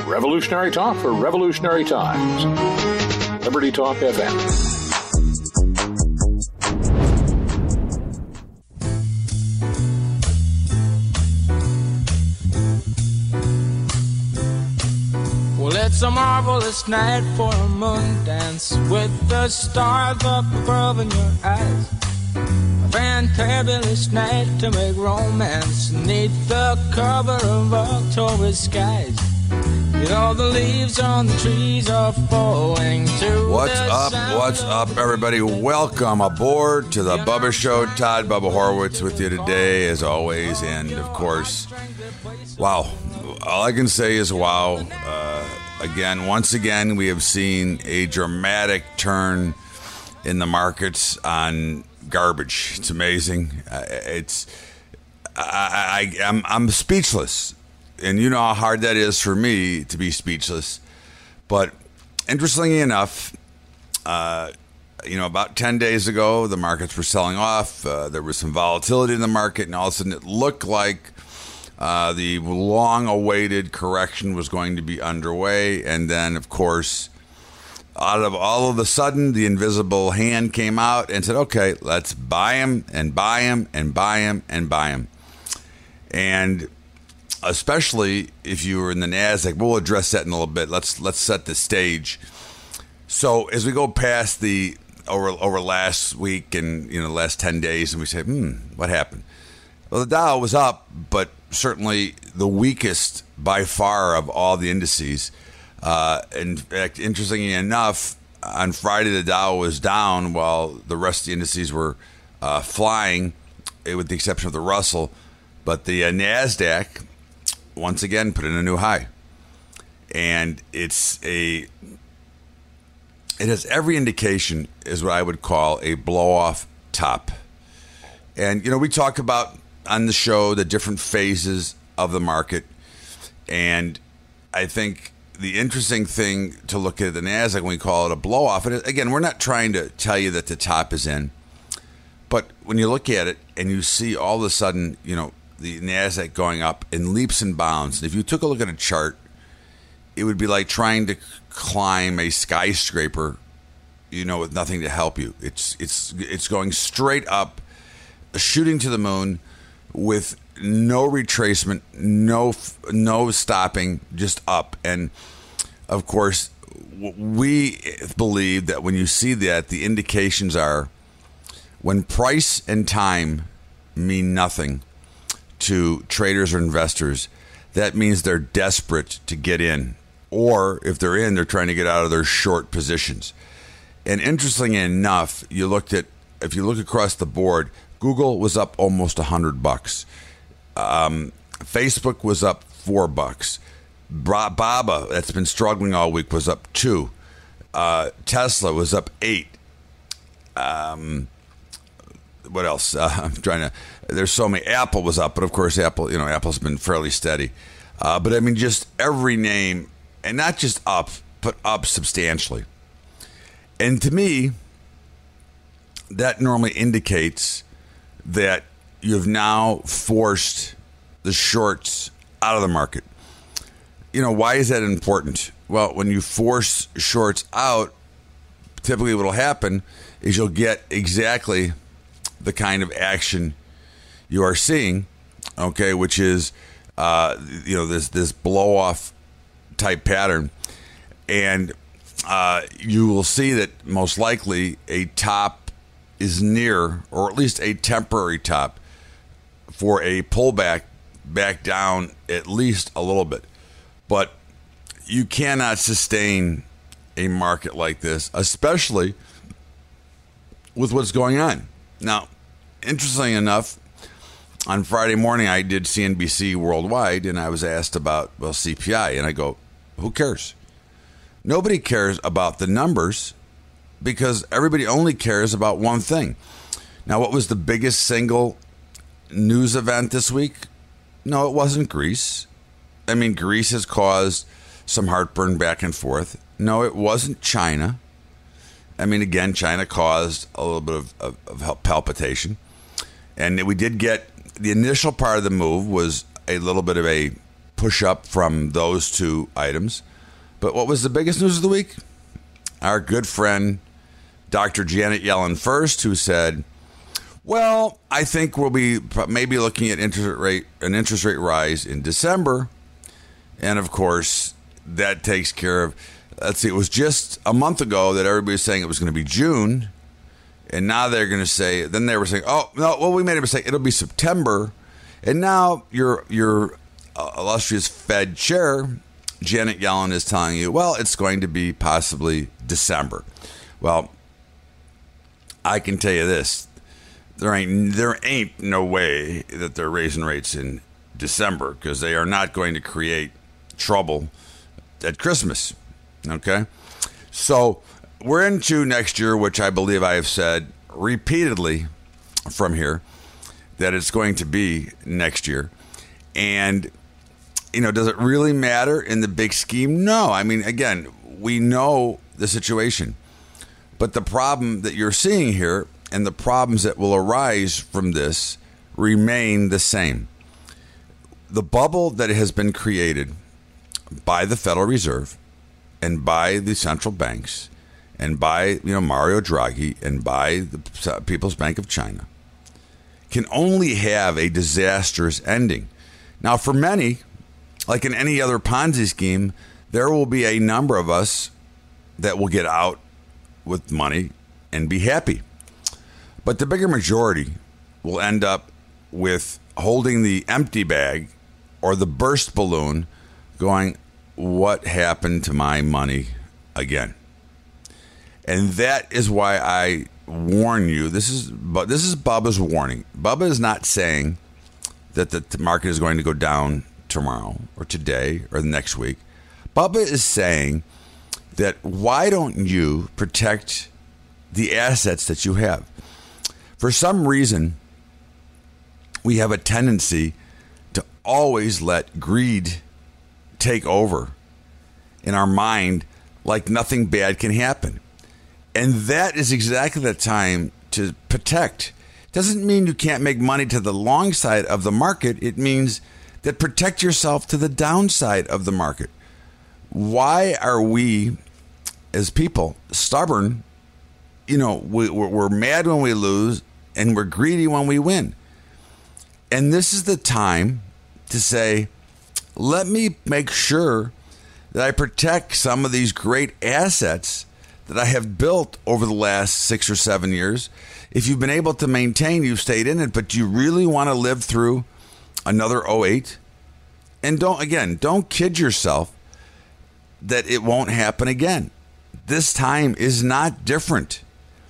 Revolutionary talk for revolutionary times. Liberty Talk FM. It's a marvelous night for a moon dance with the stars up above in your eyes. A fantabulous night to make romance neath the cover of October skies. You know the leaves on the trees are falling to What's up, everybody? Welcome aboard to the Bubba Show. Todd Bubba Horowitz with you today, as always. And, of course, wow. All I can say is wow. Once again, we have seen a dramatic turn in the markets on garbage. It's amazing. I'm speechless, and you know how hard that is for me to be speechless. But interestingly enough, about 10 days ago, the markets were selling off. There was some volatility in the market, and all of a sudden, it looked like the long-awaited correction was going to be underway, and then, of course, out of all of a sudden, the invisible hand came out and said, okay, let's buy them and buy them and buy them and buy them. And especially if you were in the NASDAQ, we'll address that in a little bit. Let's set the stage. So as we go past the over last week and the last 10 days, and we say, what happened? Well, the Dow was up, but certainly the weakest by far of all the indices. In fact, interestingly enough, on Friday the Dow was down while the rest of the indices were flying, with the exception of the Russell. But the NASDAQ, once again, put in a new high. And it has every indication is what I would call a blow-off top. And, we talk about on the show the different phases of the market. And I think the interesting thing to look at the NASDAQ when we call it a blow-off, and again, we're not trying to tell you that the top is in, but when you look at it and you see all of a sudden, the NASDAQ going up in leaps and bounds. If you took a look at a chart, it would be like trying to climb a skyscraper, with nothing to help you. It's going straight up, shooting to the moon, with no retracement, no stopping, just up. And of course, we believe that when you see that, the indications are when price and time mean nothing to traders or investors, that means they're desperate to get in. Or if they're in, they're trying to get out of their short positions. And interestingly enough, if you look across the board, Google was up almost $100. Facebook was up $4. Baba, that's been struggling all week, was up $2. Tesla was up $8. What else? There's so many. Apple was up, but of course, Apple's been fairly steady. But I mean, just every name, and not just up, but up substantially. And to me, that normally indicates that you've now forced the shorts out of the market. Why is that important? Well, when you force shorts out, typically what will happen is you'll get exactly the kind of action you are seeing, okay, which is, this blow-off type pattern. And you will see that most likely a top is near, or at least a temporary top, for a pullback back down at least a little bit. But you cannot sustain a market like this, especially with what's going on. Now, interestingly enough, on Friday morning, I did CNBC Worldwide, and I was asked about, CPI. And I go, who cares? Nobody cares about the numbers, because everybody only cares about one thing. Now, what was the biggest single news event this week? No, it wasn't Greece. I mean, Greece has caused some heartburn back and forth. No, it wasn't China. I mean, again, China caused a little bit of palpitation. And we did get, the initial part of the move was a little bit of a push up from those two items. But what was the biggest news of the week? Our good friend, Dr. Janet Yellen first, who said, well, I think we'll be maybe looking at an interest rate rise in December. And, of course, that takes care of, let's see, it was just a month ago that everybody was saying it was going to be June. And now they're going to say, then they were saying, oh, no, well, we made a mistake. It'll be September. And now your illustrious Fed chair, Janet Yellen, is telling you, well, it's going to be possibly December. Well, I can tell you this. There ain't no way that they're raising rates in December, because they are not going to create trouble at Christmas. Okay? So we're into next year, which I believe I have said repeatedly from here that it's going to be next year. And, does it really matter in the big scheme? No. I mean, again, we know the situation. But the problem that you're seeing here and the problems that will arise from this remain the same. The bubble that has been created by the Federal Reserve and by the central banks and by Mario Draghi and by the People's Bank of China can only have a disastrous ending. Now, for many, like in any other Ponzi scheme, there will be a number of us that will get out with money and be happy. But the bigger majority will end up with holding the empty bag or the burst balloon going, what happened to my money again? And that is why I warn you. This is Bubba's warning. Bubba is not saying that the market is going to go down tomorrow or today or the next week. Bubba is saying that why don't you protect the assets that you have? For some reason, we have a tendency to always let greed take over in our mind like nothing bad can happen. And that is exactly the time to protect. Doesn't mean you can't make money to the long side of the market. It means that protect yourself to the downside of the market. Why are we, as people, stubborn? We're mad when we lose and we're greedy when we win. And this is the time to say, let me make sure that I protect some of these great assets that I have built over the last 6 or 7 years. If you've been able to maintain, you've stayed in it, but you really want to live through another 08? And don't kid yourself that it won't happen again. This time is not different.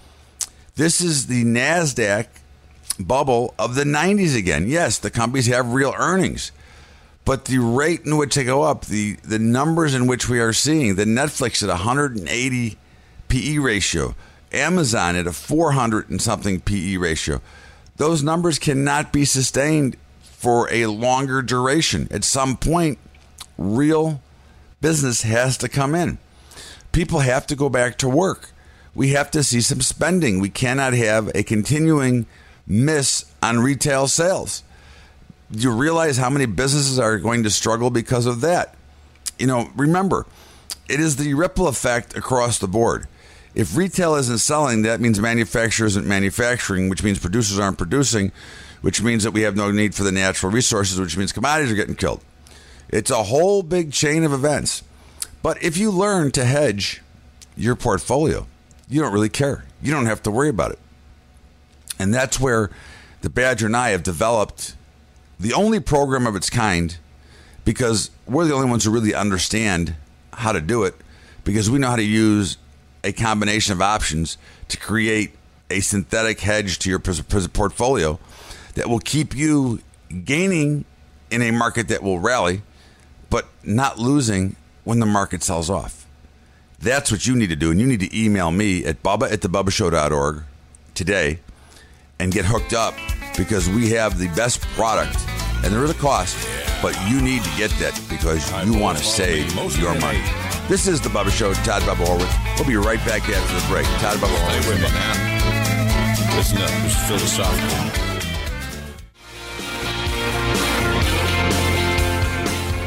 This is the NASDAQ bubble of the 90s again. Yes, the companies have real earnings, but the rate in which they go up, the numbers in which we are seeing, the Netflix at 180 PE ratio, Amazon at a 400 and something PE ratio, those numbers cannot be sustained for a longer duration. At some point, real business has to come in. People have to go back to work. We have to see some spending. We cannot have a continuing miss on retail sales. Do you realize how many businesses are going to struggle because of that? Remember, it is the ripple effect across the board. If retail isn't selling, that means manufacturers isn't manufacturing, which means producers aren't producing, which means that we have no need for the natural resources, which means commodities are getting killed. It's a whole big chain of events. But if you learn to hedge your portfolio, you don't really care. You don't have to worry about it. And that's where the Badger and I have developed the only program of its kind, because we're the only ones who really understand how to do it, because we know how to use a combination of options to create a synthetic hedge to your portfolio that will keep you gaining in a market that will rally, but not losing when the market sells off. That's what you need to do. And you need to email me at bubba@thebubbashow.org today and get hooked up, because we have the best product. And there is a cost, but you need to get that because you want to save your money. This is The Bubba Show. Todd Bubba Horwitz. We'll be right back after the break. Todd Bubba Horwitz. Hey, wait a minute, man. Listen up. This is philosophical.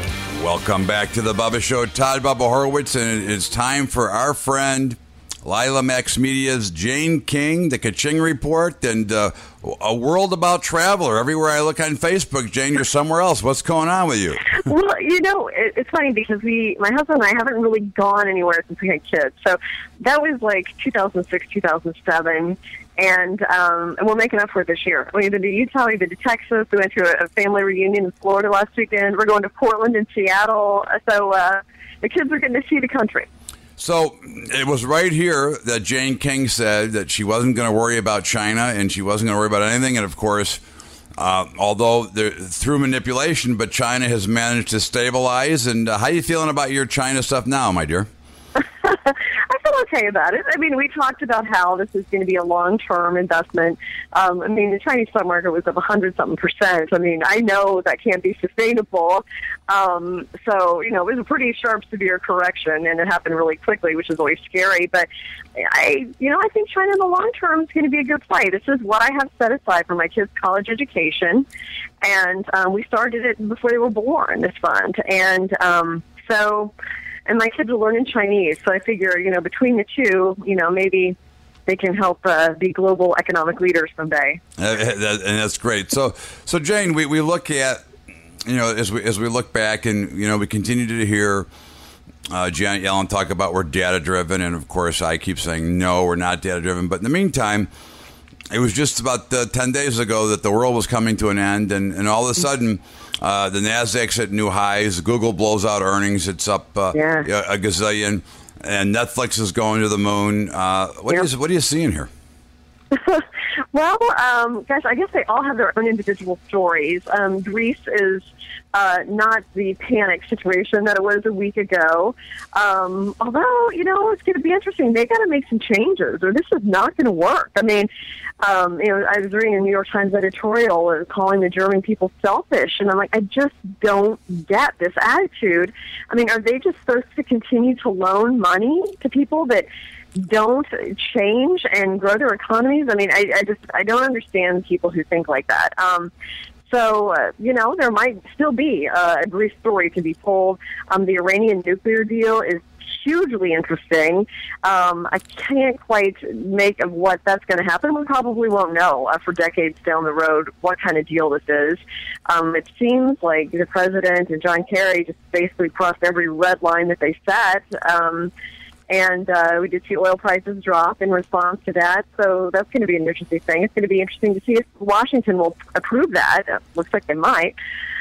Welcome back to the Bubba Show. Todd Bubba Horowitz, and it's time for our friend Lila Max Media's Jane King, the Kaching Report, and a world about traveler. Everywhere I look on Facebook, Jane, you're somewhere else. What's going on with you? Well, it's funny because my husband and I haven't really gone anywhere since we had kids. So that was like 2006, 2007. And we're making up for it this year. We've been to Utah, we've been to Texas, we went to a family reunion in Florida last weekend. We're going to Portland and Seattle. So the kids are getting to see the country. So it was right here that Jane King said that she wasn't going to worry about China and she wasn't going to worry about anything. And, of course, although through manipulation, but China has managed to stabilize. And how are you feeling about your China stuff now, my dear? I feel okay about it. I mean, we talked about how this is going to be a long-term investment. I mean, the Chinese stock market was up 100-something%. I mean, I know that can't be sustainable. So, it was a pretty sharp, severe correction, and it happened really quickly, which is always scary. But I think China in the long term is going to be a good play. This is what I have set aside for my kids' college education, and we started it before they were born, this fund. And and my kids are learning Chinese, so I figure, between the two, maybe they can help be global economic leaders someday. And that's great. So Jane, we look at, as we look back, and we continue to hear Janet Yellen talk about we're data driven, and of course I keep saying no, we're not data driven. But in the meantime, it was just about 10 days ago that the world was coming to an end, and all of a sudden. The Nasdaq's at new highs. Google blows out earnings. It's up a gazillion, and Netflix is going to the moon. What are you seeing here? Well, gosh, I guess they all have their own individual stories. Greece is not the panic situation that it was a week ago. Although, it's going to be interesting. They got to make some changes, or this is not going to work. I mean, I was reading a New York Times editorial calling the German people selfish, and I'm like, I just don't get this attitude. I mean, are they just supposed to continue to loan money to people that don't change and grow their economies? I mean, I don't understand people who think like that. So, there might still be a brief story to be told. The Iranian nuclear deal is hugely interesting. I can't quite make of what that's going to happen. We probably won't know for decades down the road what kind of deal this is. It seems like the president and John Kerry just basically crossed every red line that they set. And we did see oil prices drop in response to that. So that's going to be an interesting thing. It's going to be interesting to see if Washington will approve that. It looks like they might.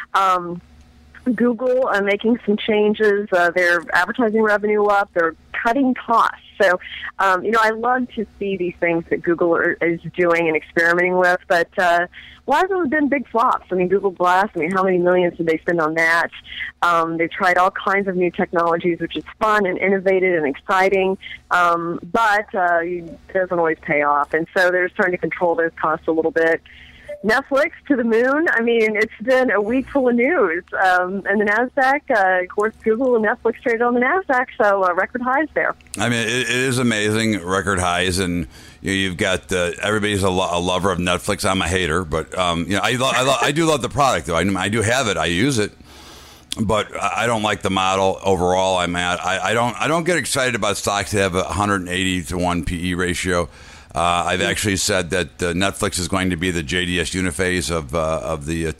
Google making some changes. Their advertising revenue up. They're cutting costs. So, I love to see these things that Google is doing and experimenting with. But a lot of them have been big flops. I mean, Google Glass, how many millions did they spend on that? They've tried all kinds of new technologies, which is fun and innovative and exciting, but it doesn't always pay off. And so they're starting to control those costs a little bit. Netflix to the moon. I mean, it's been a week full of news. And the NASDAQ, of course, Google and Netflix traded on the NASDAQ, so record highs there. I mean, it is amazing, record highs. And you've got everybody's a lover of Netflix. I'm a hater, but I do love the product, though. I do have it. I use it. But I don't like the model overall. I don't get excited about stocks that have a 180 to 1 PE ratio. I've actually said that Netflix is going to be the JDS Uniphase of the year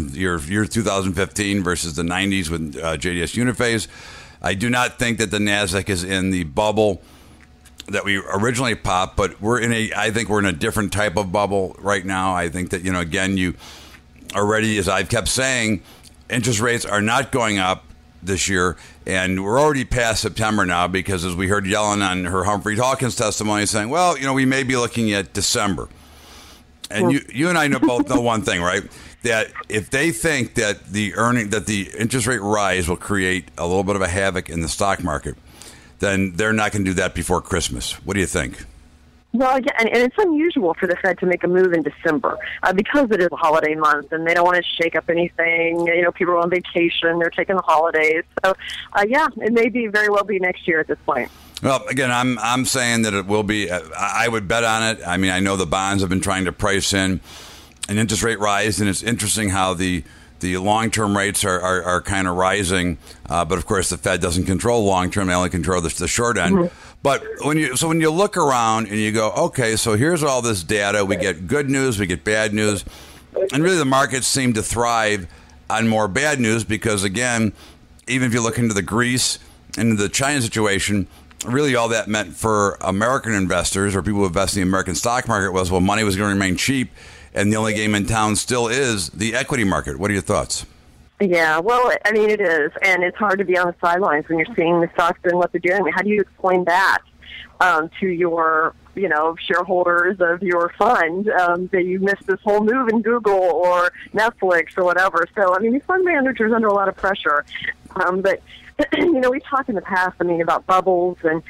2015 versus the 90s with JDS Uniphase. I do not think that the Nasdaq is in the bubble that we originally popped, but I think we're in a different type of bubble right now. I think that you already, as I've kept saying, interest rates are not going up this year, and we're already past September now because, as we heard Yellen on her Humphrey Hawkins testimony saying, well, we may be looking at December. And you and I both know one thing, right? That if they think that the interest rate rise will create a little bit of a havoc in the stock market, then they're not going to do that before Christmas. What do you think? Well, yeah, and it's unusual for the Fed to make a move in December because it is a holiday month, and they don't want to shake up anything. People are on vacation; they're taking the holidays. So, it may very well be next year at this point. Well, again, I'm saying that it will be. I would bet on it. I know the bonds have been trying to price in an interest rate rise, and it's interesting how the The long-term rates are kind of rising, but of course the Fed doesn't control long-term; they only control the short end. Mm-hmm. But when you look around and you go, okay, so here's all this data. We get good news, we get bad news, and really the markets seem to thrive on more bad news because, again, even if you look into the Greece and the China situation, really all that meant for American investors or people who invest in the American stock market was, well, money was going to remain cheap. And the only game in town still is the equity market. What are your thoughts? Yeah, well, I mean, it is. And it's hard to be on the sidelines when you're seeing the stocks doing what they're doing. I mean, how do you explain that to your, shareholders of your fund that you missed this whole move in Google or Netflix or whatever? So, I mean, these fund managers are under a lot of pressure. But, we've talked in the past, about bubbles and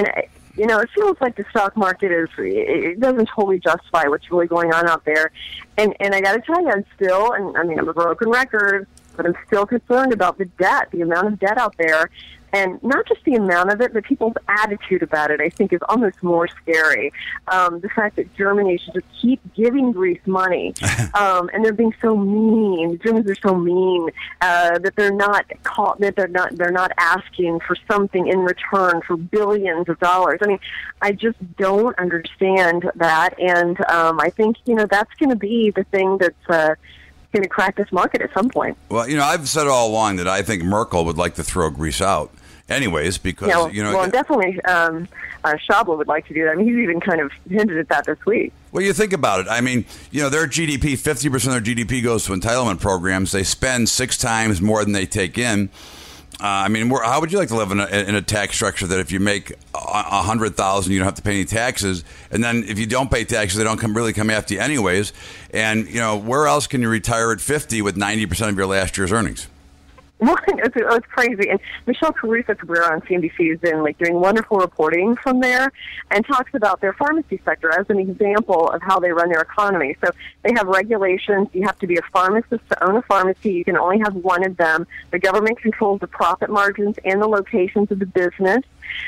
it feels like the stock market it doesn't totally justify what's really going on out there. And I got to tell you, I'm a broken record, but I'm still concerned about the debt, the amount of debt out there. And not just the amount of it, but people's attitude about it, I think, is almost more scary. The fact that Germany should just keep giving Greece money, and they're being so mean. The Germans are so mean that they're not asking for something in return for billions of dollars. I mean, I just don't understand that, and I think that's going to be the thing that's going to crack this market at some point. Well, I've said all along that I think Merkel would like to throw Greece out. Anyways, because, Well, definitely Schäuble would like to do that. I mean, he's even kind of hinted at that this week. Well, you think about it. I mean, their GDP, 50% of their GDP goes to entitlement programs. They spend 6 times more than they take in. How would you like to live in a tax structure that if you make $100,000, you don't have to pay any taxes, and then if you don't pay taxes, they don't really come after you anyways? And where else can you retire at 50 with 90% of your last year's earnings? Well, it's crazy. And Michelle Caruso-Cabrera on CNBC has been doing wonderful reporting from there and talks about their pharmacy sector as an example of how they run their economy. So they have regulations. You have to be a pharmacist to own a pharmacy. You can only have one of them. The government controls the profit margins and the locations of the business.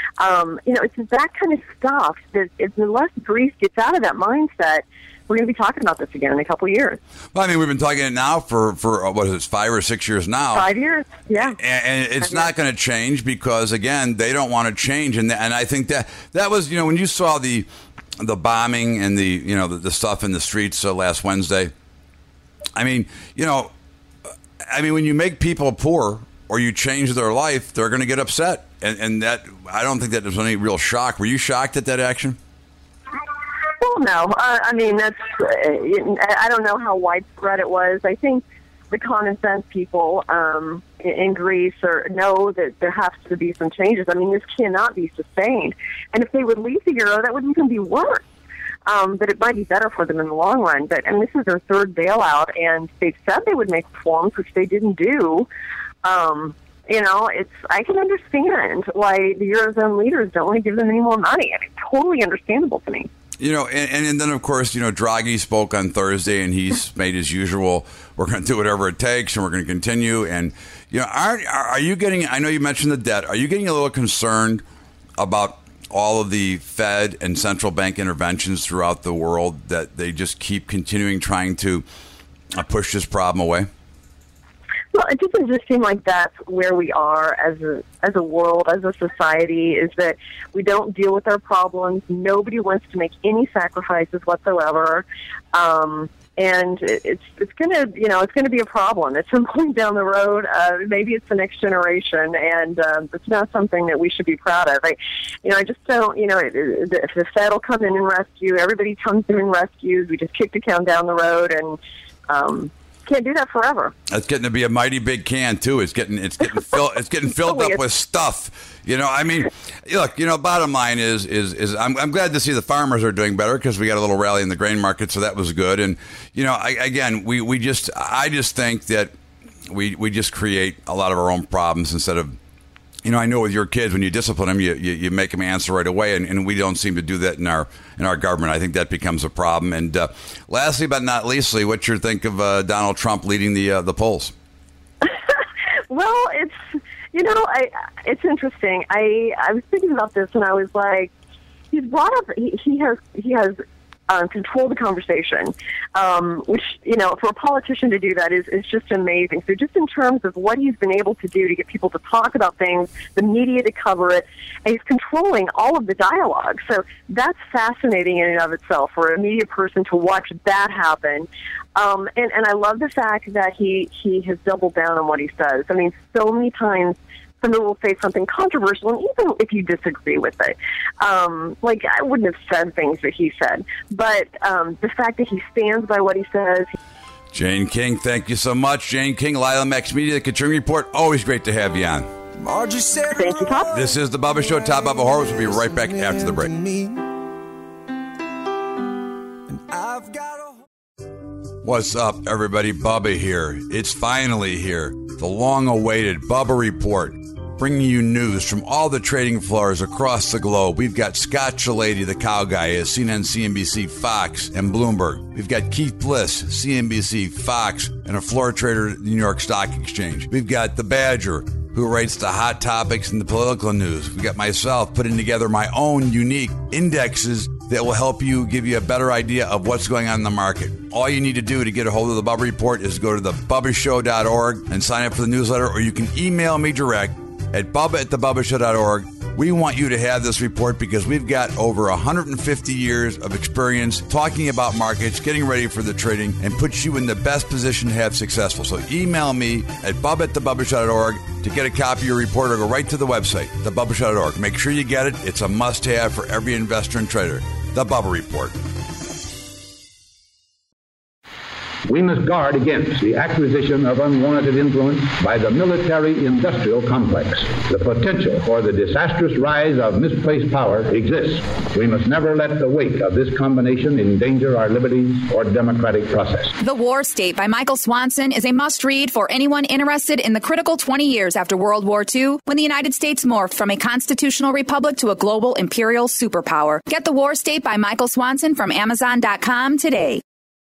It's that kind of stuff that unless Greece gets out of that mindset, we're going to be talking about this again in a couple of years. Well, we've been talking it now for what is it, 5 or 6 years now? 5 years, yeah. And it's not going to change because, again, they don't want to change. And I think that was, when you saw the bombing and the stuff in the streets last Wednesday. When you make people poor or you change their life, they're going to get upset. And that, I don't think that there's any real shock. Were you shocked at that action? Well, no. I don't know how widespread it was. I think the common sense people in Greece know that there has to be some changes. This cannot be sustained. And if they would leave the euro, that would even be worse. But it might be better for them in the long run. But this is their third bailout, and they've said they would make reforms, which they didn't do. I can understand why the Eurozone leaders don't want to give them any more money. It's totally understandable to me. And then, of course, Draghi spoke on Thursday, and he's made his usual, we're going to do whatever it takes, and we're going to continue. And, are you getting, I know you mentioned the debt, are you getting a little concerned about all of the Fed and central bank interventions throughout the world that they just keep continuing trying to push this problem away? Well, it doesn't just seem like that's where we are as a world, as a society, is that we don't deal with our problems. Nobody wants to make any sacrifices whatsoever. And it's gonna be a problem at some point down the road. Maybe it's the next generation, and it's not something that we should be proud of. I just don't. If the Fed will come in and rescue, everybody comes in and rescues. We just kick the can down the road, and can't do that forever. It's getting to be a mighty big can too. It's getting filled up with stuff. Look. Bottom line is I'm glad to see the farmers are doing better because we got a little rally in the grain market, so that was good. And I just think that we just create a lot of our own problems instead of. I know with your kids, when you discipline them, you make them answer right away, and we don't seem to do that in our government. I think that becomes a problem. And lastly, but not leastly, what's your think of Donald Trump leading the polls? Well, it's interesting. I was thinking about this, and I was like, he's brought up. He has control the conversation, which, for a politician to do that is just amazing. So just in terms of what he's been able to do to get people to talk about things, the media to cover it, and he's controlling all of the dialogue. So that's fascinating in and of itself for a media person to watch that happen. And I love the fact that he has doubled down on what he says. I mean, so many times somebody will say something controversial, and even if you disagree with it, like I wouldn't have said things that he said, but the fact that he stands by what he says. Jane King, thank you so much. Jane King, Lila Max Media, The Katrin Report. Always great to have you on. Thank you, Todd. This is The Bubba Show. Todd Bubba Horowitz will be right back after the break. What's up, everybody? Bubba here. It's finally here. The long-awaited Bubba Report, bringing you news from all the trading floors across the globe. We've got Scott Chilady, the cow guy, at CNN, CNBC, Fox, and Bloomberg. We've got Keith Bliss, CNBC, Fox, and a floor trader at the New York Stock Exchange. We've got the Badger, who writes the hot topics and the political news. We've got myself putting together my own unique indexes that will help you, give you a better idea of what's going on in the market. All you need to do to get a hold of the Bubba Report is go to thebubbashow.org and sign up for the newsletter, or you can email me direct at bubba@thebubbashow.org. We want you to have this report because we've got over 150 years of experience talking about markets, getting ready for the trading, and put you in the best position to have successful. So email me at bubba@thebubbashow.org to get a copy of your report, or go right to the website, thebubbashow.org. Make sure you get it. It's a must-have for every investor and trader. The Bubba Report. We must guard against the acquisition of unwarranted influence by the military-industrial complex. The potential for the disastrous rise of misplaced power exists. We must never let the weight of this combination endanger our liberties or democratic process. The War State by Michael Swanson is a must-read for anyone interested in the critical 20 years after World War II, when the United States morphed from a constitutional republic to a global imperial superpower. Get The War State by Michael Swanson from Amazon.com today.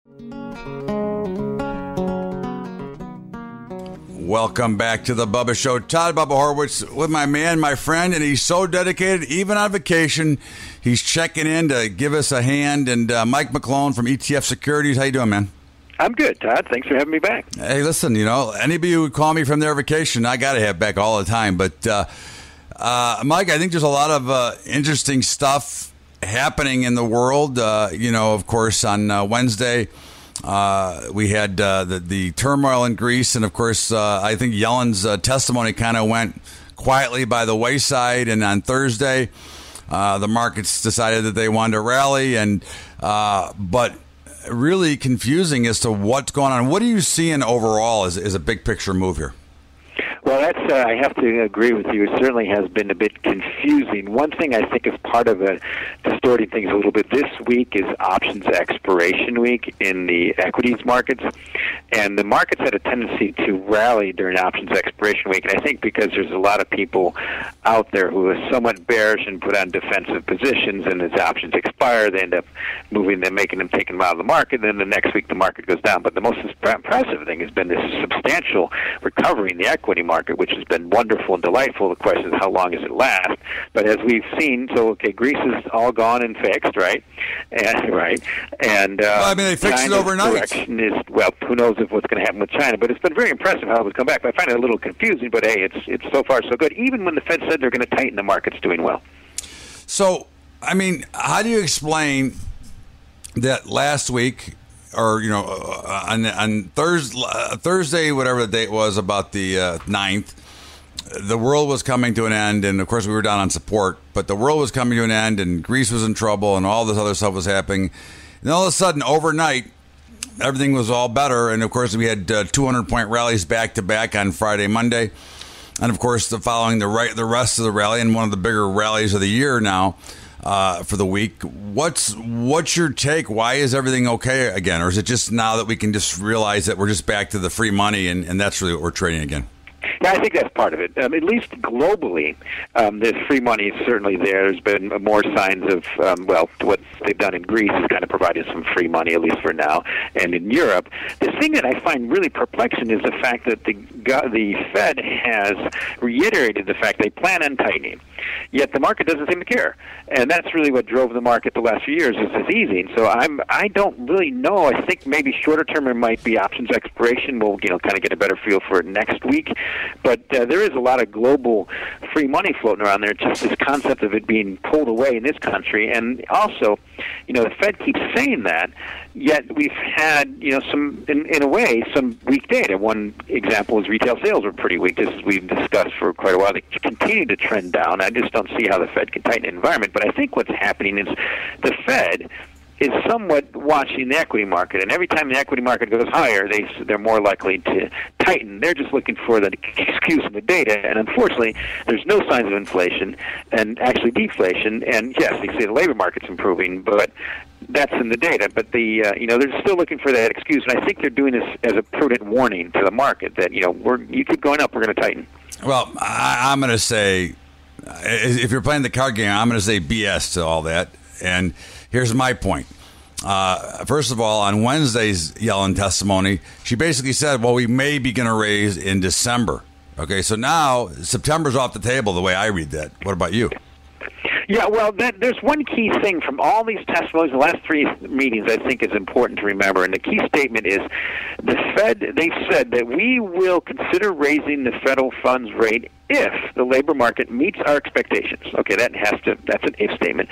Welcome back to the Bubba Show. Todd Bubba Horowitz with my man, my friend, and he's so dedicated, even on vacation. He's checking in to give us a hand. And Mike McClone from ETF Securities. How you doing, man? I'm good, Todd. Thanks for having me back. Hey, listen, anybody who would call me from their vacation, I got to have back all the time. But, Mike, I think there's a lot of interesting stuff happening in the world. Of course, on Wednesday, we had the turmoil in Greece, and of course, I think Yellen's testimony kind of went quietly by the wayside. And on Thursday, the markets decided that they wanted to rally, but really confusing as to what's going on. What are you seeing overall as a big picture move here? Well, I have to agree with you. It certainly has been a bit confusing. One thing I think is part of distorting things a little bit this week is options expiration week in the equities markets. And the markets had a tendency to rally during options expiration week. And I think because there's a lot of people out there who are somewhat bearish and put on defensive positions, and as options expire, they end up moving them, taking them out of the market. And then the next week the market goes down. But the most impressive thing has been this substantial recovery in the equity market, which has been wonderful and delightful. The question is, how long does it last? But as we've seen, Greece is all gone and fixed, right? And they fixed it overnight. Direction is, who knows what's going to happen with China? But it's been very impressive how it would come back. But I find it a little confusing. But hey, it's so far so good. Even when the Fed said they're going to tighten, the market's doing well. So, how do you explain that last week? Or, on Thursday, whatever the date was, about the 9th, the world was coming to an end. And, of course, we were down on support. But the world was coming to an end, and Greece was in trouble, and all this other stuff was happening. And all of a sudden, overnight, everything was all better. And, of course, we had 200-point rallies back-to-back on Friday, Monday. And, of course, following the rest of the rally, and one of the bigger rallies of the year now, for the week. What's your take? Why is everything okay again? Or is it just now that we can just realize that we're just back to the free money and that's really what we're trading again? Yeah, I think that's part of it. At least globally, there's free money certainly there. There's been more signs of, what they've done in Greece has kind of provided some free money, at least for now. And in Europe, the thing that I find really perplexing is the fact that the the Fed has reiterated the fact they plan on tightening, yet the market doesn't seem to care, and that's really what drove the market the last few years is this easing. So I don't really know. I think maybe shorter term there might be options expiration. We'll kind of get a better feel for it next week, but there is a lot of global free money floating around there. Just this concept of it being pulled away in this country, and also, the Fed keeps saying that, yet we've had some in a way some weak data. One example is retail sales were pretty weak. This is we've discussed for quite a while. They continue to trend down. I just don't see how the Fed can tighten the environment. But I think what's happening is the Fed is somewhat watching the equity market, and every time the equity market goes higher, they're more likely to tighten. They're just looking for the excuse in the data, and unfortunately, there's no signs of inflation and actually deflation. And yes, they say the labor market's improving, but that's in the data. But they're still looking for that excuse, and I think they're doing this as a prudent warning to the market that you keep going up, we're going to tighten. Well, I'm going to say, if you're playing the card game, I'm going to say BS to all that. And here's my point. First of all, on Wednesday's Yellen testimony, she basically said, well, we may be going to raise in December. Okay, so now September's off the table the way I read that. What about you? Yeah, well, there's one key thing from all these testimonies, the last three meetings, I think is important to remember. And the key statement is the Fed, they said that we will consider raising the federal funds rate if the labor market meets our expectations. Okay, that's an if statement.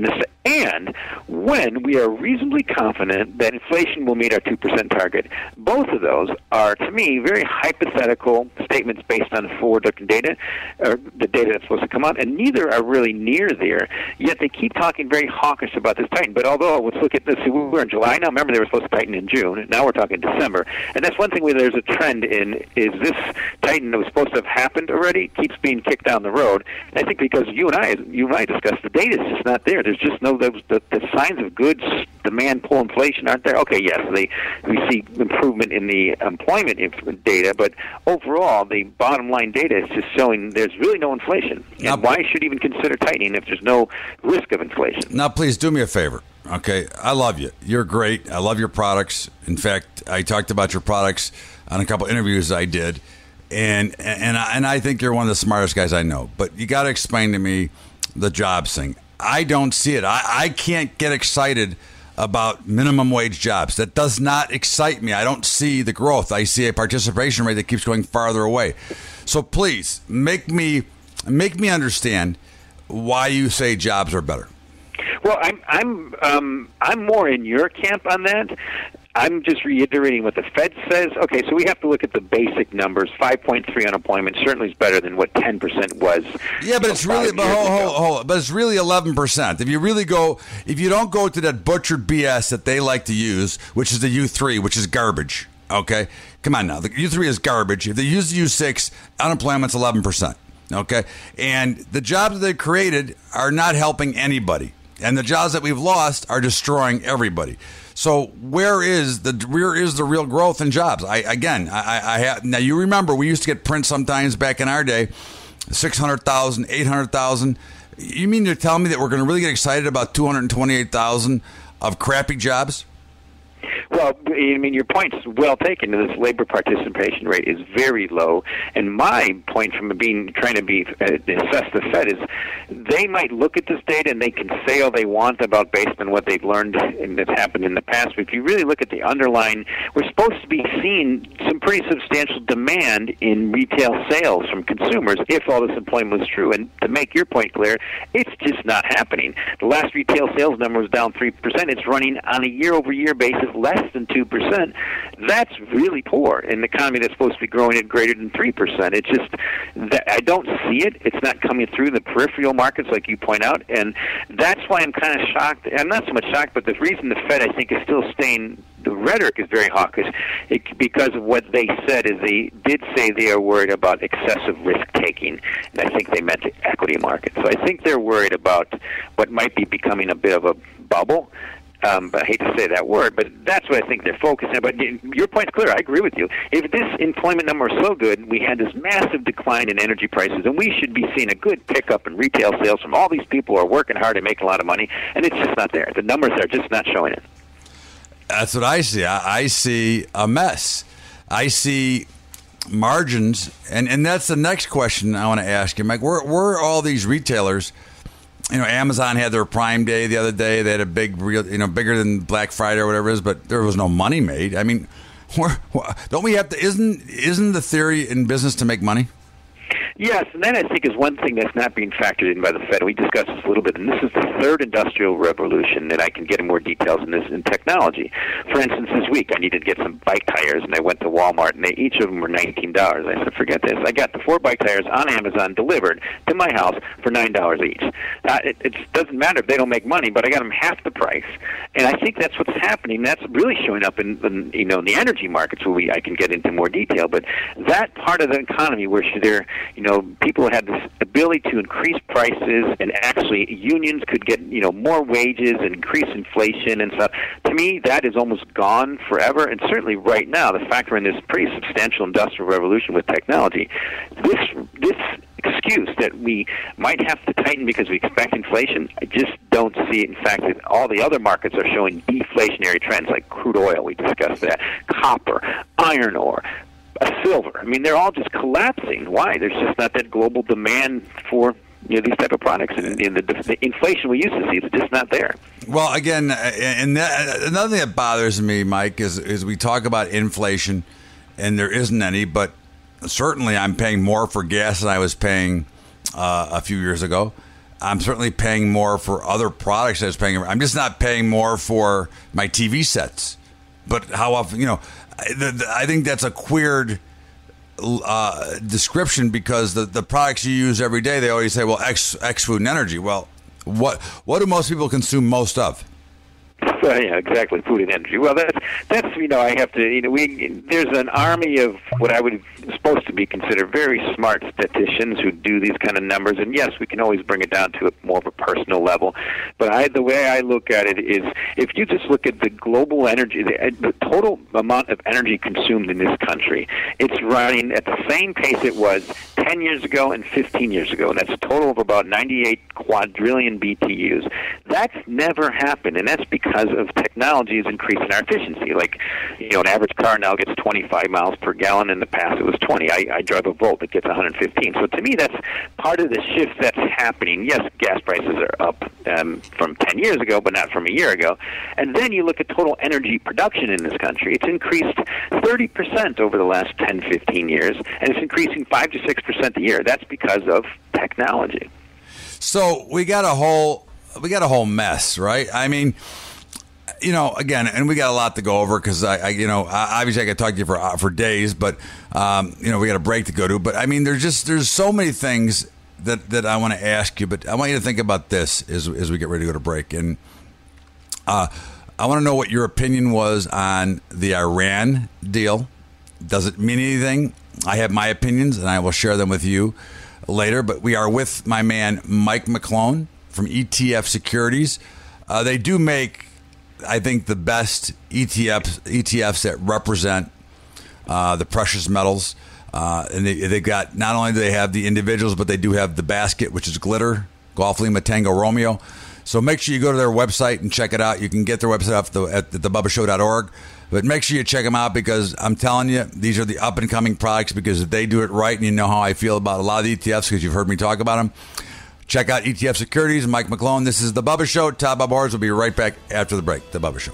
And when we are reasonably confident that inflation will meet our 2% target. Both of those are, to me, very hypothetical statements based on forward-looking data, or the data that's supposed to come out, and neither are really near there, yet they keep talking very hawkish about this tightening. But although, let's look at this, we're in July now, remember they were supposed to tighten in June, now we're talking December. And that's one thing where there's a trend in, is this tightening that was supposed to have happened already keeps being kicked down the road. And I think because you and I discussed, the data is just not there. There's just the signs of goods demand pull inflation aren't there. Okay, yes, we see improvement in the employment data, but overall the bottom line data is just showing there's really no inflation. And why should even consider tightening if there's no risk of inflation? Now, please do me a favor. Okay, I love you. You're great. I love your products. In fact, I talked about your products on a couple interviews I did, and I think you're one of the smartest guys I know. But you got to explain to me the jobs thing. I don't see it. I can't get excited about minimum wage jobs. That does not excite me. I don't see the growth. I see a participation rate that keeps going farther away. So please make me understand why you say jobs are better. Well, I'm more in your camp on that. I'm just reiterating what the Fed says. Okay, so we have to look at the basic numbers. 5.3 unemployment certainly is better than what 10% was. Yeah, but it's really but it's really 11%. If you don't go to that butchered BS that they like to use, which is the U3, which is garbage. Okay, come on now. The U3 is garbage. If they use the U6, unemployment's 11%. Okay, and the jobs that they created are not helping anybody, and the jobs that we've lost are destroying everybody. So where is the real growth in jobs? Now you remember we used to get print sometimes back in our day, 600,000, 800,000. You mean to tell me that we're going to really get excited about 228,000 of crappy jobs? Well, I mean, your point's well taken. This labor participation rate is very low, and my point from trying to assess the Fed is they might look at this data and they can say all they want about based on what they've learned and that's happened in the past. But if you really look at the underlying, we're supposed to be seeing some pretty substantial demand in retail sales from consumers if all this employment was true. And to make your point clear, it's just not happening. The last retail sales number was down 3%. It's running on a year-over-year basis less than 2%. That's really poor in an economy that's supposed to be growing at greater than 3%. It's just that I don't see it. It's not coming through the peripheral markets like you point out, and that's why I'm kind of shocked. I'm not so much shocked, but the reason the Fed, I think, is still staying, the rhetoric is very hawkish because of what they said is they did say they are worried about excessive risk-taking, and I think they meant the equity market. So I think they're worried about what might be becoming a bit of a bubble. But I hate to say that word, but that's what I think they're focusing on. But your point's clear. I agree with you. If this employment number is so good, we had this massive decline in energy prices, and we should be seeing a good pickup in retail sales from all these people who are working hard and making a lot of money, and it's just not there. The numbers are just not showing it. That's what I see. I see a mess. I see margins, and that's the next question I want to ask you, Mike. Where are all these retailers? Amazon had their Prime Day the other day. They had a big, bigger than Black Friday or whatever it is, but there was no money made. I mean, don't we have to? Isn't the theory in business to make money? Yes, and that I think is one thing that's not being factored in by the Fed. We discussed this a little bit, and this is the third industrial revolution, and I can get in more details in this in technology. For instance, this week I needed to get some bike tires, and I went to Walmart, and each of them were $19. I said, forget this. I got the 4 bike tires on Amazon delivered to my house for $9 each. It doesn't matter if they don't make money, but I got them half the price, and I think that's what's happening. That's really showing up in the energy markets, where I can get into more detail. But that part of the economy where there, people had this ability to increase prices, and actually unions could get, more wages and increase inflation and stuff. To me, that is almost gone forever. And certainly right now, the fact we're in this pretty substantial industrial revolution with technology, this excuse that we might have to tighten because we expect inflation, I just don't see it. In fact, all the other markets are showing deflationary trends, like crude oil, we discussed that, copper, iron ore, silver. I mean, they're all just collapsing. Why? There's just not that global demand for these type of products, and the inflation we used to see is just not there. Well, again, and another thing that bothers me, Mike, is we talk about inflation, and there isn't any, but certainly I'm paying more for gas than I was paying a few years ago. I'm certainly paying more for other products than I was paying. I'm just not paying more for my TV sets. But how often, I think that's a queered description, because the products you use every day, they always say, well, X food and energy. Well, what do most people consume most of? Yeah, exactly. Food and energy. Well, that's I have to. There's an army of what I would supposed to be considered very smart statisticians who do these kind of numbers. And yes, we can always bring it down to more of a personal level. But the way I look at it is, if you just look at the global energy, the total amount of energy consumed in this country, it's running at the same pace it was 10 years ago and 15 years ago. And that's a total of about 98 quadrillion BTUs. That's never happened, and that's because of technology is increasing our efficiency. Like, an average car now gets 25 miles per gallon. In the past, it was 20. I drive a Volt that gets 115. So to me, that's part of the shift that's happening. Yes, gas prices are up from 10 years ago, but not from a year ago. And then you look at total energy production in this country. It's increased 30% over the last 10, 15 years, and it's increasing 5 to 6% a year. That's because of technology. So we got a whole mess, right? I mean, again, and we got a lot to go over, because obviously I could talk to you for days, but we got a break to go to. But I mean, there's so many things that I want to ask you, but I want you to think about this as we get ready to go to break. And I want to know what your opinion was on the Iran deal. Does it mean anything? I have my opinions, and I will share them with you later. But we are with my man Mike McClone from ETF Securities. They do make, I think, the best ETFs that represent the precious metals. And they've got, not only do they have the individuals, but they do have the basket, which is glitter, Golf Lima Tango Romeo. So make sure you go to their website and check it out. You can get their website at thebubbashow.org. But make sure you check them out, because I'm telling you, these are the up-and-coming products, because if they do it right, and you know how I feel about a lot of the ETFs because you've heard me talk about them, check out ETF Securities. Mike McClone. This is The Bubba Show. Todd Bubba Orrs will be right back after the break. The Bubba Show.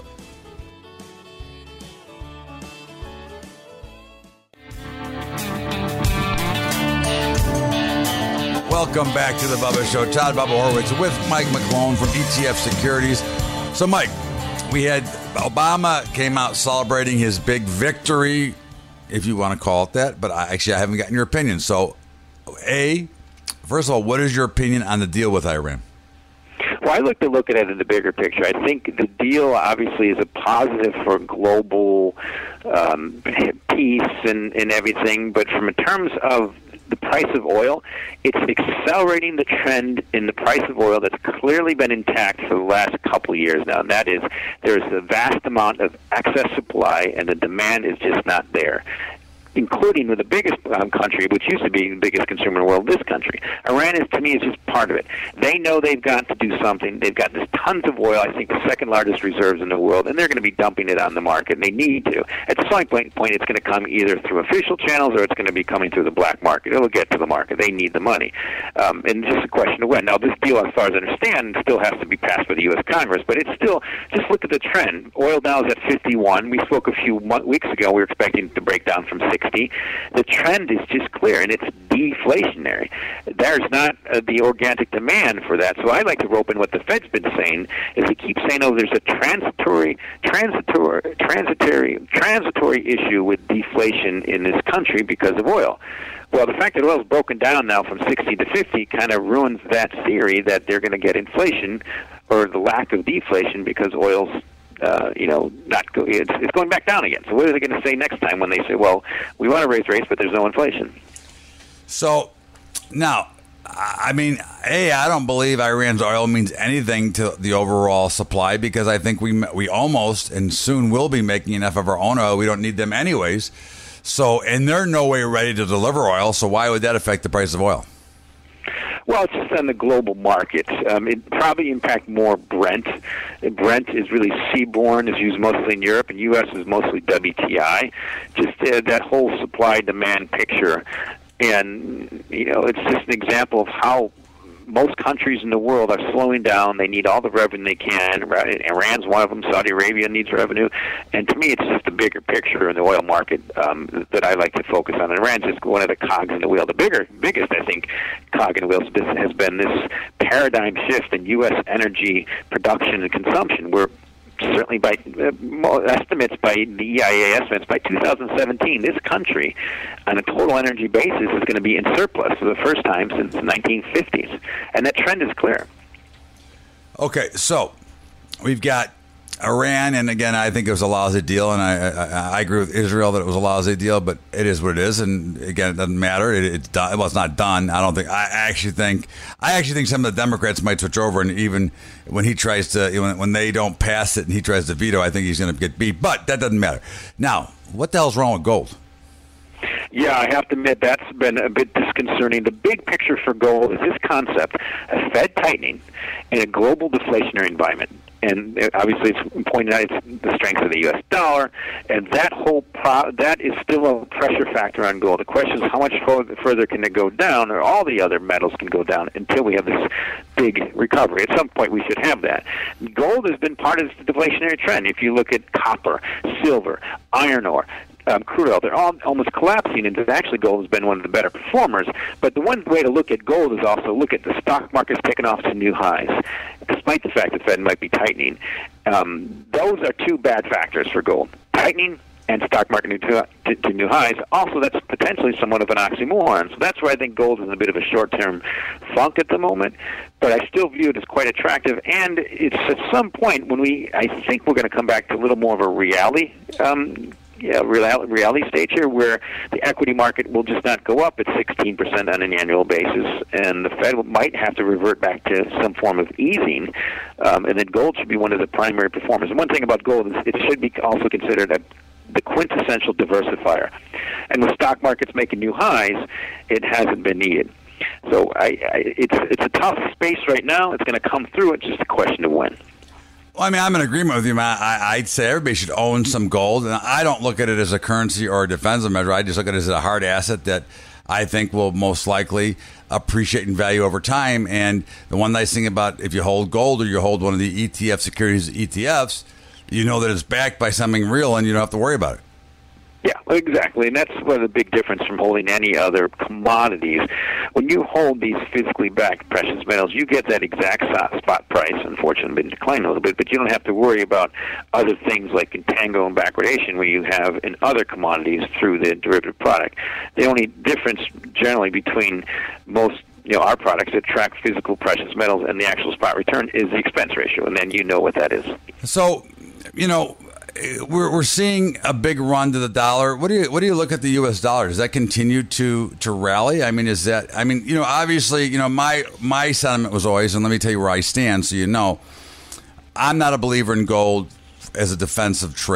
Welcome back to The Bubba Show. Todd Bubba Horwitz with Mike McClone from ETF Securities. So, Mike, we had Obama came out celebrating his big victory, if you want to call it that, but I haven't gotten your opinion. So, first of all, what is your opinion on the deal with Iran? Well, I look at it in the bigger picture. I think the deal obviously is a positive for global peace and everything, but from in terms of the price of oil, it's accelerating the trend in the price of oil that's clearly been intact for the last couple of years now, and that is there's a vast amount of excess supply, and the demand is just not there. including with the biggest country, which used to be the biggest consumer in the world, this country. Iran is, to me, is just part of it. They know they've got to do something. They've got this tons of oil, I think the second largest reserves in the world, and they're going to be dumping it on the market, and they need to. At some point, it's going to come either through official channels or it's going to be coming through the black market. It'll get to the market. They need the money. And it's just a question of when. Now, this deal, as far as I understand, still has to be passed by the U.S. Congress, but it's still, just look at the trend. Oil now is at 51. We spoke a few weeks ago. We were expecting it to break down from 60. The trend is just clear, and it's deflationary. There's not the organic demand for that. So I like to rope in what the Fed's been saying, is they keep saying, oh, there's a transitory issue with deflation in this country because of oil. Well, the fact that oil's broken down now from 60 to 50 kind of ruins that theory that they're going to get inflation or the lack of deflation because oil's it's going back down again. So what are they going to say next time when they say, well, we want to raise rates, but there's no inflation? So now, I mean, I don't believe Iran's oil means anything to the overall supply because I think we almost and soon will be making enough of our own oil. We don't need them anyways. So, and they're no way ready to deliver oil. So why would that affect the price of oil? Well, it's just on the global market. It probably impact more Brent. Brent is really seaborne, is used mostly in Europe, and U.S. is mostly WTI. Just that whole supply-demand picture. And, it's just an example of how most countries in the world are slowing down. They need all the revenue they can. Iran's one of them. Saudi Arabia needs revenue. And to me, it's just a bigger picture in the oil market that I like to focus on. And Iran's just one of the cogs in the wheel. The biggest, I think, cog in the wheel has been this paradigm shift in U.S. energy production and consumption, where certainly by estimates by the EIA estimates, by 2017, this country, on a total energy basis, is going to be in surplus for the first time since the 1950s. And that trend is clear. Okay, so we've got Iran, and again, I think it was a lousy deal, and I agree with Israel that it was a lousy deal, but it is what it is, and again, it doesn't matter. It's done. Well, it's not done. I don't think. I actually think some of the Democrats might switch over, and even when he tries to, when they don't pass it and he tries to veto, I think he's going to get beat. But that doesn't matter. Now, what the hell's wrong with gold? Yeah, I have to admit that's been a bit disconcerting. The big picture for gold is this concept of Fed tightening in a global deflationary environment. And obviously, it's pointed out it's the strength of the U.S. dollar, and that that is still a pressure factor on gold. The question is how much further can it go down, or all the other metals can go down until we have this big recovery. At some point, we should have that. Gold has been part of the deflationary trend. If you look at copper, silver, iron ore, crude oil, they're all almost collapsing, and actually gold has been one of the better performers. But the one way to look at gold is also look at the stock market's taken off to new highs, despite the fact that the Fed might be tightening. Those are two bad factors for gold: tightening and stock market to new highs. Also, that's potentially somewhat of an oxymoron. So that's why I think gold is in a bit of a short-term funk at the moment. But I still view it as quite attractive. And it's at some point when I think we're going to come back to a little more of a reality stage here, where the equity market will just not go up at 16% on an annual basis, and the Fed might have to revert back to some form of easing, and then gold should be one of the primary performers. And one thing about gold is it should be also considered the quintessential diversifier. And with stock markets making new highs, it hasn't been needed. So it's a tough space right now. It's going to come through. It's just a question of when. Well, I mean, I'm in agreement with you, man. I'd say everybody should own some gold, and I don't look at it as a currency or a defensive measure. I just look at it as a hard asset that I think will most likely appreciate in value over time. And the one nice thing about if you hold gold or you hold one of the ETF securities, ETFs, you know that it's backed by something real, and you don't have to worry about it. Yeah, exactly, and that's one of the big difference from holding any other commodities. When you hold these physically backed precious metals, you get that exact spot price. Unfortunately, been declining a little bit, but you don't have to worry about other things like contango and backwardation, where you have in other commodities through the derivative product. The only difference generally between most our products that track physical precious metals and the actual spot return is the expense ratio, and then you know what that is. So, we're seeing a big run to the dollar. What do you look at the U.S. dollar? Does that continue to rally? I mean, obviously, my sentiment was always, and let me tell you where I stand, so I'm not a believer in gold as a defensive trade.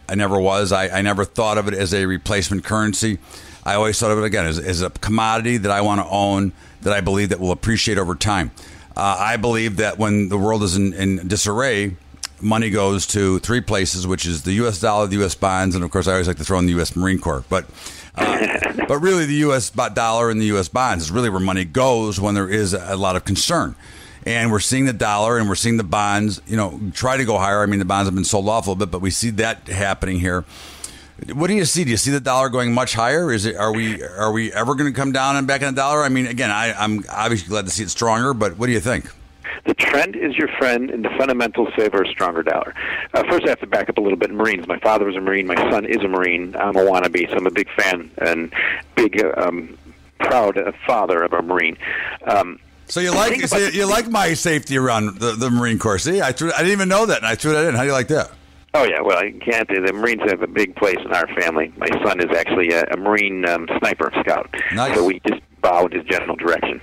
I never was. I never thought of it as a replacement currency. I always thought of it, again, as a commodity that I want to own, that I believe that will appreciate over time. I believe that when the world is in disarray, money goes to three places, which is the U.S. dollar, the U.S. bonds, and, of course, I always like to throw in the U.S. Marine Corps. But really, the U.S. dollar and the U.S. bonds is really where money goes when there is a lot of concern. And we're seeing the dollar and we're seeing the bonds, try to go higher. I mean, the bonds have been sold off a little bit, but we see that happening here. What do you see? Do you see the dollar going much higher? Are we ever going to come down and back in the dollar? I mean, again, I'm obviously glad to see it stronger, but what do you think? The trend is your friend, and the fundamentals favor a stronger dollar. First, I have to back up a little bit. Marines. My father was a Marine. My son is a Marine. I'm a wannabe, so I'm a big fan and big proud father of a Marine. So you like my safety around the Marine Corps? See, I didn't even know that, and I threw that in. How do you like that? Oh, yeah. Well, I can't. The Marines have a big place in our family. My son is actually a Marine sniper scout. Nice. So we just bow in his general direction.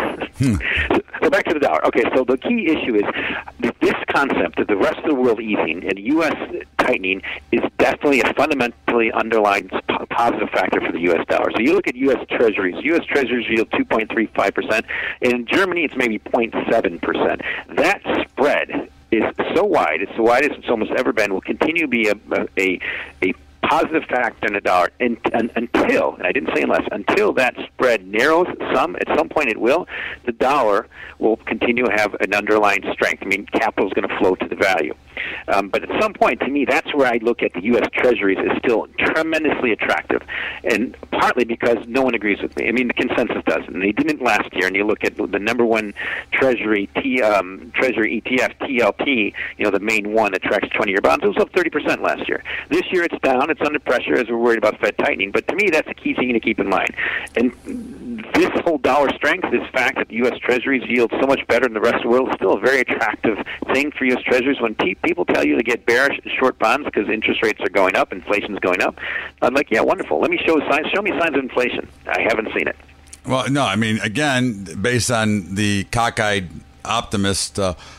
So back to the dollar. Okay, so the key issue is this concept of the rest of the world easing and U.S. tightening is definitely a fundamentally underlying positive factor for the U.S. dollar. So you look at U.S. Treasuries. U.S. Treasuries yield 2.35%. In Germany, it's maybe 0.7%. That spread is so wide, it's the widest it's almost ever been, will continue to be a positive factor in the dollar until, and I didn't say until that spread narrows some, at some point it will, the dollar will continue to have an underlying strength. I mean, capital is going to flow to the value. But at some point, to me, that's where I look at the U.S. Treasuries as still tremendously attractive, and partly because no one agrees with me. I mean, the consensus doesn't, and they didn't last year. And you look at the number one Treasury ETF, TLP, the main one that tracks 20-year bonds, it was up 30% last year. This year it's down. It's under pressure as we're worried about Fed tightening. But to me, that's a key thing to keep in mind. And this whole dollar strength, this fact that the U.S. Treasuries yield so much better than the rest of the world, is still a very attractive thing for U.S. Treasuries. When people tell you to get bearish short bonds because interest rates are going up, inflation's going up, I'm like, yeah, wonderful. Let me show me signs of inflation. I haven't seen it. Well, no, I mean, again, based on the cockeyed optimist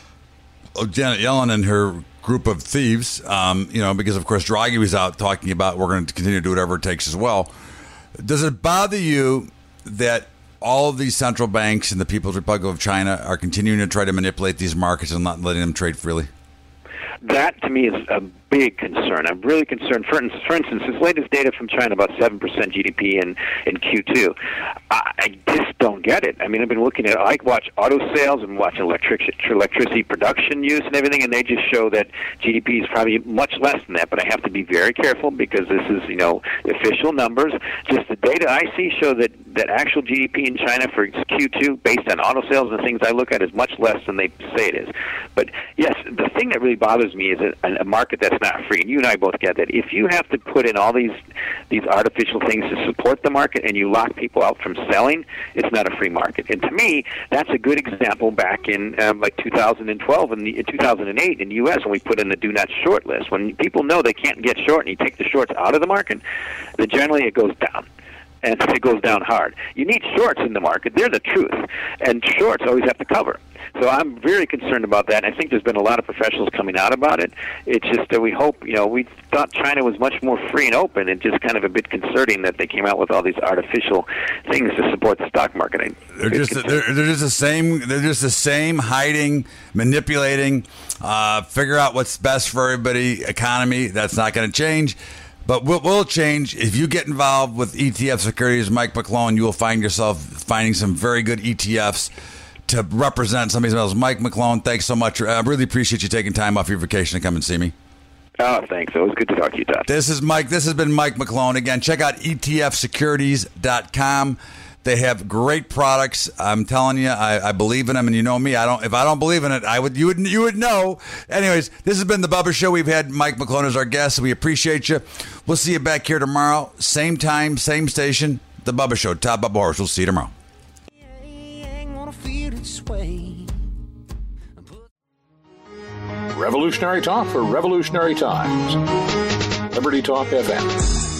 Janet Yellen and her group of thieves, because, of course, Draghi was out talking about we're going to continue to do whatever it takes as well. Does it bother you that all of these central banks and the People's Republic of China are continuing to try to manipulate these markets and not letting them trade freely? That, to me, is a big concern. I'm really concerned. For instance, this latest data from China, about 7% GDP in Q2. I just don't get it. I mean, I've been looking at, I watch auto sales and watch electricity production use and everything, and they just show that GDP is probably much less than that. But I have to be very careful because this is, official numbers. Just the data I see show that actual GDP in China for Q2, based on auto sales and the things I look at, is much less than they say it is. But yes, the thing that really bothers me is a market that's not free. And you and I both get that. If you have to put in all these artificial things to support the market and you lock people out from selling, it's not a free market. And to me, that's a good example back in like 2012 and 2008 in the U.S. when we put in the do not short list. When people know they can't get short and you take the shorts out of the market, then generally it goes down. And it goes down hard. You need shorts in the market. They're the truth. And shorts always have to cover. So I'm very concerned about that. And I think there's been a lot of professionals coming out about it. It's just that we hope, we thought China was much more free and open, and just kind of a bit concerning that they came out with all these artificial things to support the stock market. They're just the same hiding, manipulating, figure out what's best for everybody economy. That's not going to change. But what will change, if you get involved with ETF securities, Mike McClone, you will find yourself finding some very good ETFs to represent somebody else. Mike McClone, thanks so much. I really appreciate you taking time off your vacation to come and see me. Oh, thanks. It was good to talk to you, Todd. This has been Mike McClone. Again, check out ETFsecurities.com. They have great products. I'm telling you, I believe in them, and you know me. If I don't believe in it, you would know. Anyways, this has been the Bubba Show. We've had Mike McClone as our guest. We appreciate you. We'll see you back here tomorrow, same time, same station. The Bubba Show. Todd Bubba Horse. We'll see you tomorrow. Revolutionary talk for revolutionary times. Liberty Talk FM.